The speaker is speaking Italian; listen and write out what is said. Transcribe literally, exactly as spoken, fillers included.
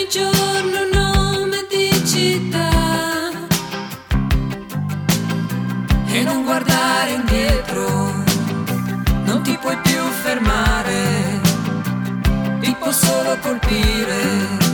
giorno un nome di città e non guardare indietro, non ti puoi più fermare, ti può solo colpire.